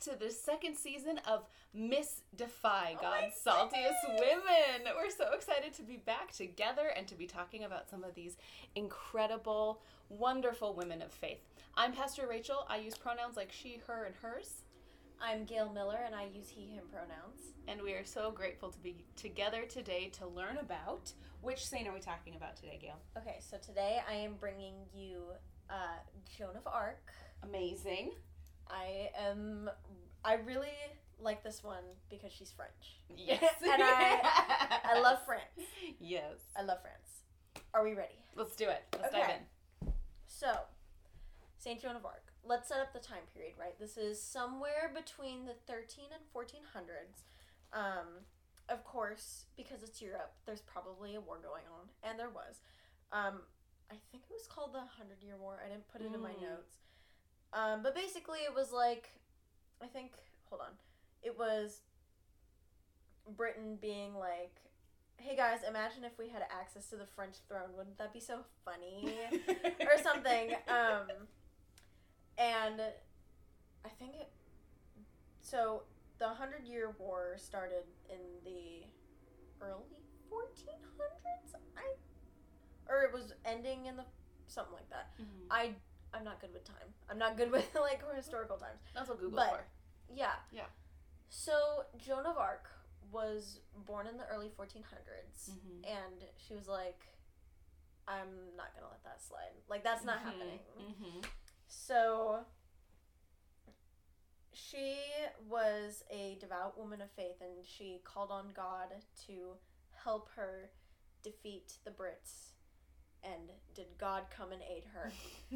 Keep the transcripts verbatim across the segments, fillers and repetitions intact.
to the second season of Miss Defy, Oh God's Saltiest Women. We're so excited to be back together and to be talking about some of these incredible, wonderful women of faith. I'm Pastor Rachel. I use pronouns like she, her, and hers. I'm Gail Miller, and I use he, him pronouns. And we are so grateful to be together today to learn about, which saint are we talking about today, Gail? Okay, so today I am bringing you uh, Joan of Arc. Amazing. I am, I really like this one because she's French. Yes. And I, I love France. Yes. I love France. Are we ready? Let's do it. Let's Okay. dive in. So, Saint Joan of Arc. Let's set up the time period, right? This is somewhere between the thirteen and fourteen hundreds. Um, of course, because it's Europe, there's probably a war going on, and there was. Um, I think it was called the Hundred Year War. I didn't put it mm. in my notes. Um, but basically, it was like, I think, hold on. It was Britain being like, hey guys, imagine if we had access to the French throne. Wouldn't that be so funny? Or something. Um, and I think it, so the Hundred Year War started in the early fourteen hundreds? I, or it was ending in the, something like that. Mm-hmm. I I'm not good with time. I'm not good with, like, historical times. That's what Google's but, for. Yeah. Yeah. So, Joan of Arc was born in the early fourteen hundreds, mm-hmm. and she was like, I'm not going to let that slide. Like, that's not mm-hmm. happening. Mm-hmm. So, she was a devout woman of faith, and she called on God to help her defeat the Brits. And did God come and aid her?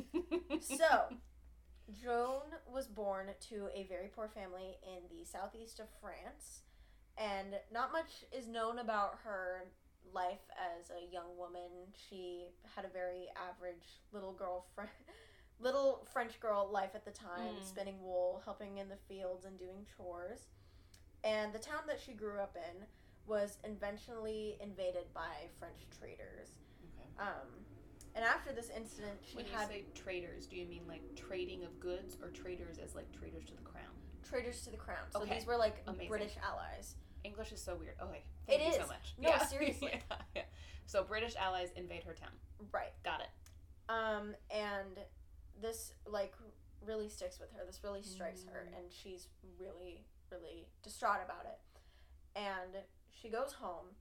So, Joan was born to a very poor family in the southeast of France, and not much is known about her life as a young woman. She had a very average little girl, fr- little French girl life at the time, mm. spinning wool, helping in the fields, and doing chores. And the town that she grew up in was eventually invaded by French traders. Um, and after this incident, she when had... When you say traders, do you mean, like, trading of goods, or traders as, like, traders to the crown? Traders to the crown. So okay. these were, like, Amazing. British allies. English is so weird. Okay. Thank it you is. so much. No, yeah. seriously. yeah, yeah. So British allies invade her town. Right. Got it. Um, and this, like, really sticks with her. This really strikes mm. her, and she's really, really distraught about it. And she goes home,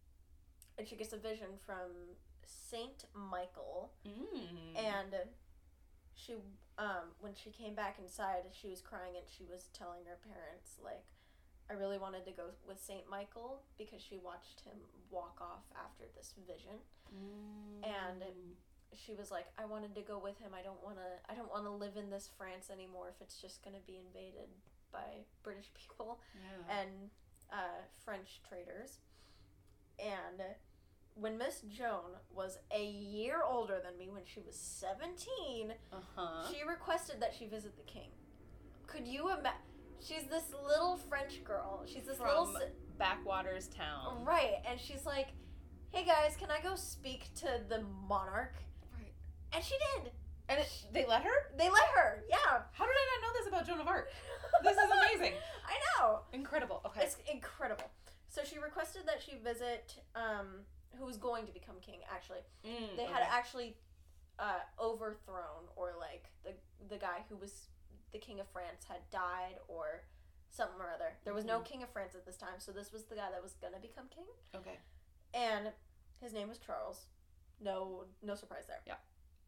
and she gets a vision from Saint Michael, mm. and she, um, when she came back inside, she was crying, and she was telling her parents, like, I really wanted to go with Saint Michael because she watched him walk off after this vision, mm. and she was like, I wanted to go with him. I don't want to. I don't want to live in this France anymore if it's just going to be invaded by British people yeah. and uh, French traders, and. When Miss Joan was a year older than me, when she was seventeen, uh-huh. she requested that she visit the king. Could you imagine? She's this little French girl. She's this From little... Si- backwaters town. Right. And she's like, hey guys, can I go speak to the monarch? Right. And she did. And it, they let her? They let her, yeah. How did I not know this about Joan of Arc? This is amazing. I know. Incredible. Okay. It's incredible. So she requested that she visit... Um, who was going to become king, actually. Mm, they okay. had actually uh, overthrown, or, like, the the guy who was the king of France had died, or something or other. There was mm-hmm. no king of France at this time, so this was the guy that was gonna become king. Okay. And his name was Charles. No, no surprise there. Yeah.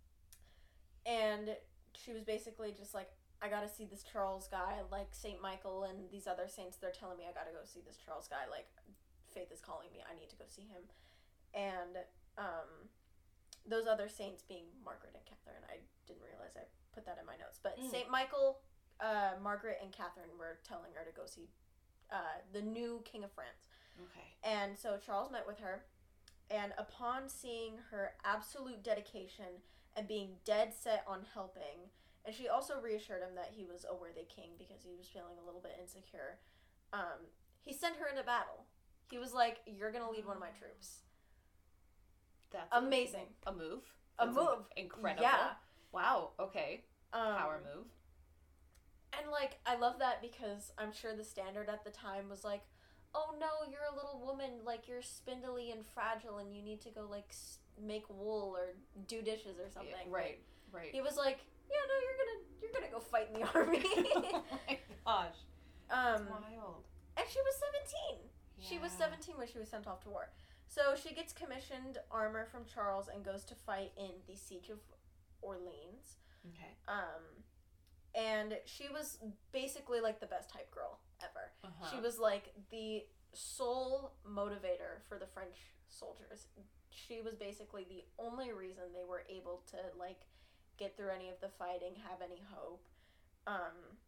And she was basically just like, I gotta see this Charles guy, like Saint Michael and these other saints, they're telling me I gotta go see this Charles guy, like, faith is calling me, I need to go see him. And um, those other saints being Margaret and Catherine. I didn't realize I put that in my notes. But mm. Saint Michael, uh, Margaret, and Catherine were telling her to go see uh, the new King of France. Okay. And so Charles met with her. And upon seeing her absolute dedication and being dead set on helping, and she also reassured him that he was a worthy king because he was feeling a little bit insecure, um, he sent her into battle. He was like, you're going to lead one of my troops. That's amazing. A, a move. A That's move. Incredible. Yeah. Wow. Okay. Um, Power move. And, like, I love that because I'm sure the standard at the time was like, oh no, you're a little woman, like, you're spindly and fragile and you need to go, like, make wool or do dishes or something. Yeah, right, right. He was like, yeah, no, you're gonna, you're gonna go fight in the army. Oh my gosh. Um, That's wild. And she was seventeen. Yeah. She was seventeen when she was sent off to war. So she gets commissioned armor from Charles and goes to fight in the Siege of Orleans. Okay. Um, and she was basically like the best hype girl ever. Uh-huh. She was like the sole motivator for the French soldiers. She was basically the only reason they were able to like get through any of the fighting, have any hope. Um,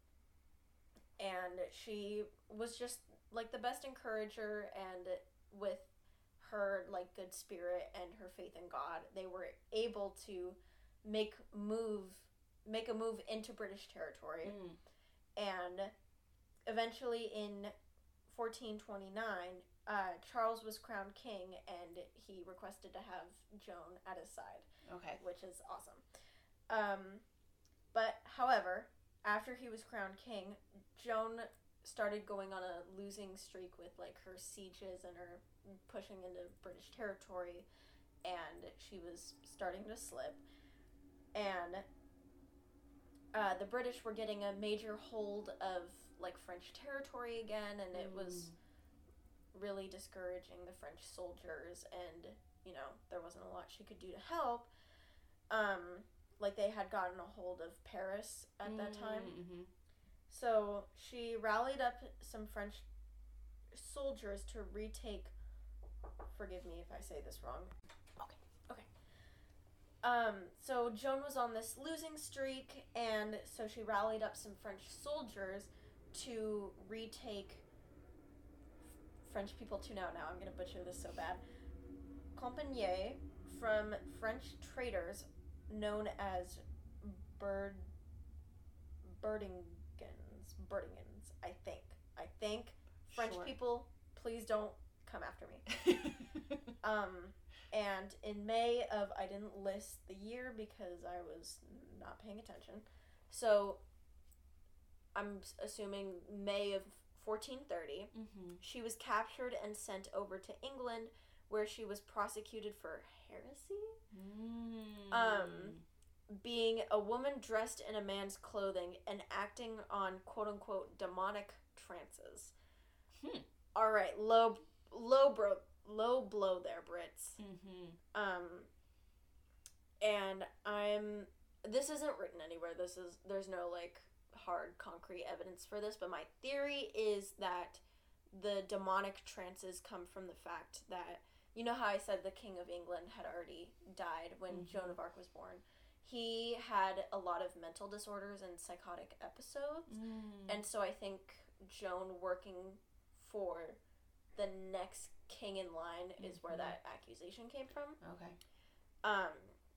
and she was just like the best encourager, and with her like good spirit and her faith in God, they were able to make move make a move into British territory. Mm. And eventually in fourteen twenty-nine, uh, Charles was crowned king, and he requested to have Joan at his side. Okay. Which is awesome. Um, but, however, after he was crowned king, Joan started going on a losing streak with, like, her sieges and her pushing into British territory, and she was starting to slip. And uh, the British were getting a major hold of, like, French territory again, and it mm. was really discouraging the French soldiers, and, you know, there wasn't a lot she could do to help. Um, like, they had gotten a hold of Paris at that time. Mm-hmm. So she rallied up some French soldiers to retake, forgive me if I say this wrong. Okay. Okay. Um, so Joan was on this losing streak, and so she rallied up some French soldiers to retake French people to now. Now I'm going to butcher this so bad. Compiègne from French traders known as Bird Birdingans. Birdingans, I think. I think. French sure. people, please don't come after me. um, and in May of, I didn't list the year because I was not paying attention. So, I'm assuming May of fourteen thirty, mm-hmm. she was captured and sent over to England, where she was prosecuted for heresy. Mm. Um, being a woman dressed in a man's clothing and acting on quote-unquote demonic trances. Hmm. All right, low, low, bro, low blow there, Brits. Mm-hmm. Um, and I'm. This isn't written anywhere. This is there's no like hard concrete evidence for this, but my theory is that the demonic trances come from the fact that, you know how I said the King of England had already died when mm-hmm. Joan of Arc was born. He had a lot of mental disorders and psychotic episodes, mm. and so I think Joan working for the next king in line is mm-hmm. where that accusation came from. Okay. Um,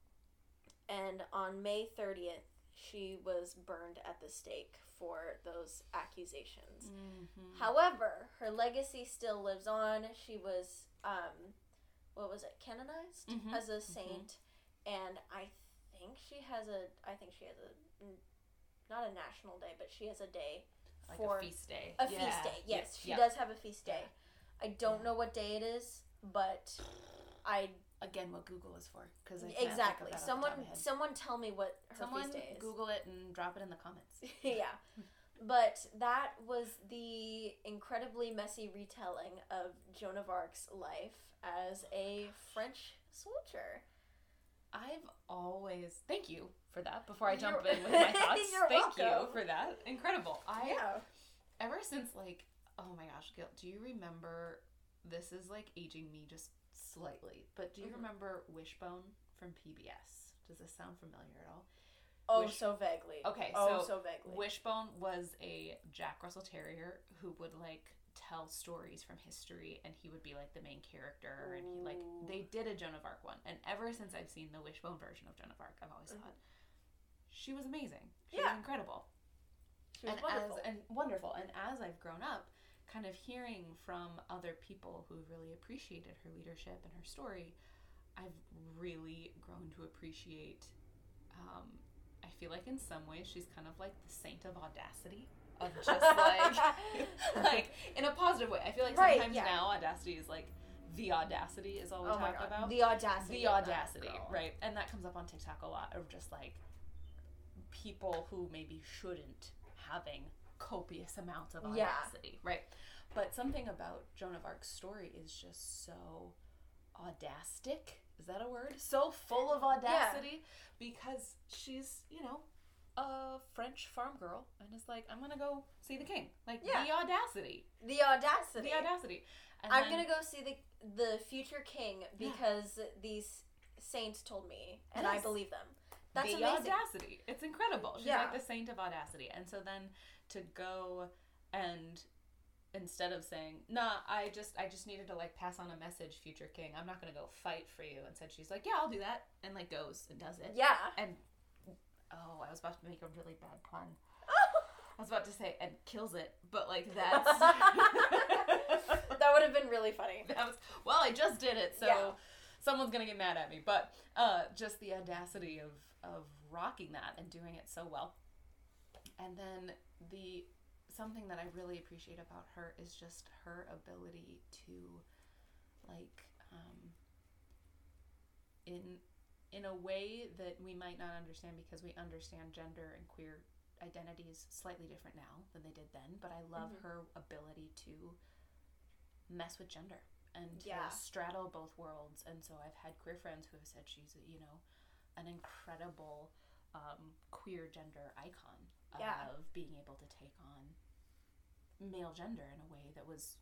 and on May thirtieth, she was burned at the stake for those accusations. Mm-hmm. However, her legacy still lives on. She was, um, what was it, canonized mm-hmm. as a saint, mm-hmm. and I think she has a, I think she has a, not a national day, but she has a day like for... a feast day. A yeah. feast day, yes. She yep. does have a feast day. Yeah. I don't yeah. know what day it is, but I... Again, what Google is for. Cause I exactly. Think of that someone off the top of my head. someone tell me what her someone feast day is. Google it and drop it in the comments. Yeah. But that was the incredibly messy retelling of Joan of Arc's life as a French soldier. I've always... Thank you for that. Before I jump You're, in with my thoughts. You're Thank welcome. you for that. Incredible. I, yeah. Ever since, like... Oh my gosh, Gil, do you remember... This is, like, aging me just slightly. But do you mm-hmm. remember Wishbone from P B S? Does this sound familiar at all? Oh, Wish- so vaguely. Okay, oh, so, so vaguely. Wishbone was a Jack Russell Terrier who would, like, tell stories from history, and he would be, like, the main character, and he, like, they did a Joan of Arc one, and ever since I've seen the Wishbone version of Joan of Arc, I've always mm-hmm. thought, she was amazing. She yeah. was incredible. She was and wonderful. As, and wonderful. And as I've grown up, kind of hearing from other people who really appreciated her leadership and her story, I've really grown to appreciate um, I feel like in some ways she's kind of like the saint of audacity. Of just like, like in a positive way. I feel like Right, sometimes yeah. now audacity is like the audacity is all we Oh my talk God. about. The audacity. The of that audacity, girl. right? And that comes up on TikTok a lot of just like people who maybe shouldn't having copious amounts of Yeah. audacity, right? But something about Joan of Arc's story is just so audastic. Is that a word? So full of audacity because she's, you know, a French farm girl and is like, I'm gonna go see the king. Like, Yeah. the audacity. The audacity. The audacity. And I'm then- gonna go see the the future king because these saints told me, and I Yes. believe them. That's the amazing. audacity. It's incredible. She's Yeah. like the saint of audacity. And so then to go and instead of saying, nah, I just I just needed to like pass on a message, future king. I'm not gonna go fight for you. Instead she's like, yeah, I'll do that, and like goes and does it. Yeah. And oh, I was about to make a really bad pun. I was about to say and kills it, but like that's That would have been really funny. that was well, I just did it, so Yeah. someone's gonna get mad at me. But uh, just the audacity of of rocking that and doing it so well. And then the something that I really appreciate about her is just her ability to like um, in in a way that we might not understand because we understand gender and queer identities slightly different now than they did then, but I love Mhm. her ability to mess with gender and to Yeah. straddle both worlds. And so I've had queer friends who have said she's, you know, an incredible um, queer gender icon Yeah. of being able to take on male gender in a way that was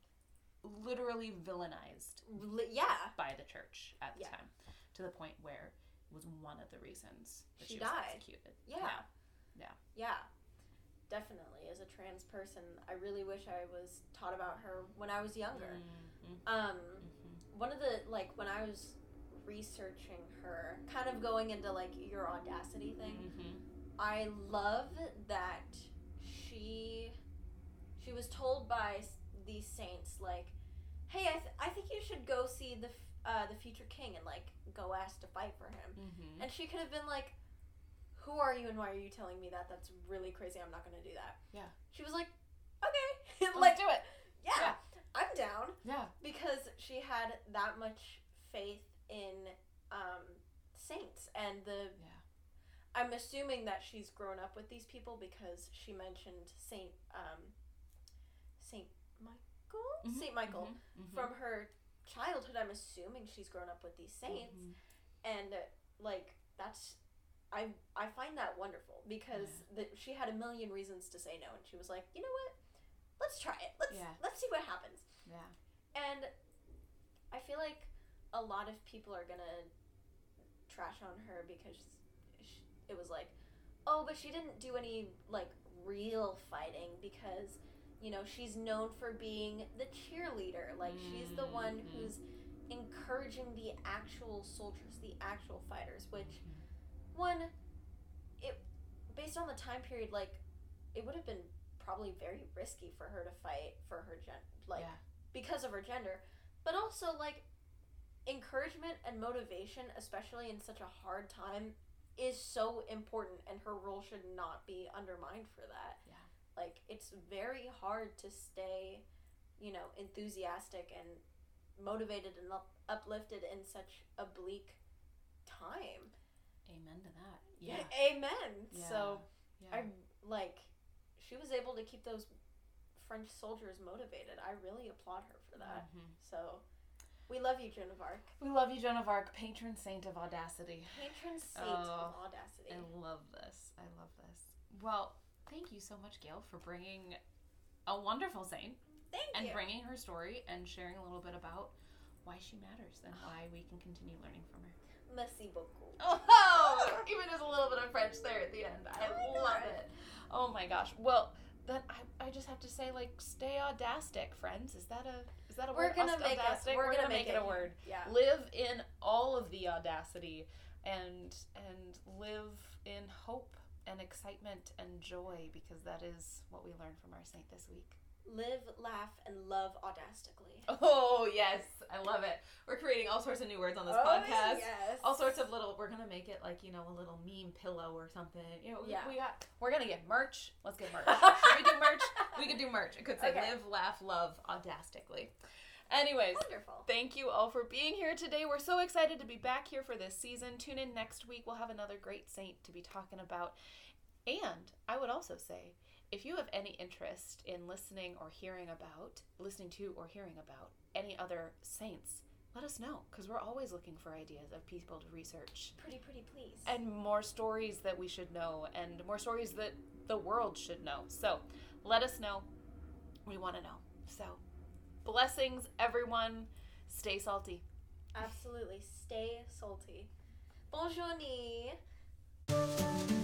literally villainized Li- yeah. by the church at the Yeah. time, to the point where it was one of the reasons that She she, was died. executed. Yeah. Yeah. Yeah. Definitely. As a trans person, I really wish I was taught about her when I was younger. Mhm. Um, Mhm. one of the, like, when I was researching her, kind of going into, like, your audacity thing, Mhm. I love that she she was told by s- these saints, like, hey, I, th- I think you should go see the f- uh, the future king and, like, go ask to fight for him. Mhm. And she could have been like, who are you and why are you telling me that? That's really crazy. I'm not going to do that. Yeah. She was like, okay. Let's like, do it. yeah, Yeah. I'm down. Yeah. Because she had that much faith in um, saints. And the Yeah. I'm assuming that she's grown up with these people because she mentioned Saint um, Saint Michael? Mhm. Saint Michael. Mhm. Mhm. From her childhood, I'm assuming she's grown up with these saints. Mhm. And uh, like that's I I find that wonderful because the, she had a million reasons to say no, and she was like, you know what, let's try it. Let's Yeah. let's see what happens. Yeah. And I feel like a lot of people are gonna trash on her because she, it was like, oh, but she didn't do any like real fighting because you know she's known for being the cheerleader. Like she's the one Mhm. who's encouraging the actual soldiers, the actual fighters, which one, it based on the time period, like it would have been probably very risky for her to fight for her gen like Yeah. because of her gender, but also like encouragement and motivation, especially in such a hard time, is so important, and her role should not be undermined for that. Yeah. Like it's very hard to stay, you know, enthusiastic and motivated and up- uplifted in such a bleak time. Amen to that. Yeah. Amen. Yeah. So Yeah. I like she was able to keep those French soldiers motivated. I really applaud her for that. Mhm. So we love you, Joan of Arc. We love you, Joan of Arc, patron saint of audacity. Patron saint Oh, of audacity. I love this. I love this. Well, thank you so much, Gail, for bringing a wonderful saint Thank and you. bringing her story and sharing a little bit about why she matters and why we can continue learning from her. Merci beaucoup. Oh, even there's a little bit of French there at the end. I Oh my love God. it. Oh my gosh. Well, then I, I just have to say, like, stay audastic, friends. Is that a is that a We're word? gonna Aust- make it. audastic? We're, We're gonna, gonna make it a word. Yeah. Live in all of the audacity and and live in hope and excitement and joy, because that is what we learned from our saint this week. live, laugh, and love audastically. Oh, yes. I love it. We're creating all sorts of new words on this oh, podcast. Yes. All sorts of little, we're going to make it like, you know, a little meme pillow or something. You know, yeah. we got, we're going to get merch. Let's get merch. Should we do merch? We could do merch. It could say okay. live, laugh, love audastically. Anyways, wonderful. Thank you all for being here today. We're so excited to be back here for this season. Tune in next week. We'll have another great saint to be talking about. And I would also say, if you have any interest in listening or hearing about, listening to or hearing about any other saints, let us know, because we're always looking for ideas of people to research. Pretty, pretty please. And more stories that we should know, and more stories that the world should know. So let us know. We want to know. So blessings, everyone. Stay salty. Absolutely. Stay salty. Bonjour.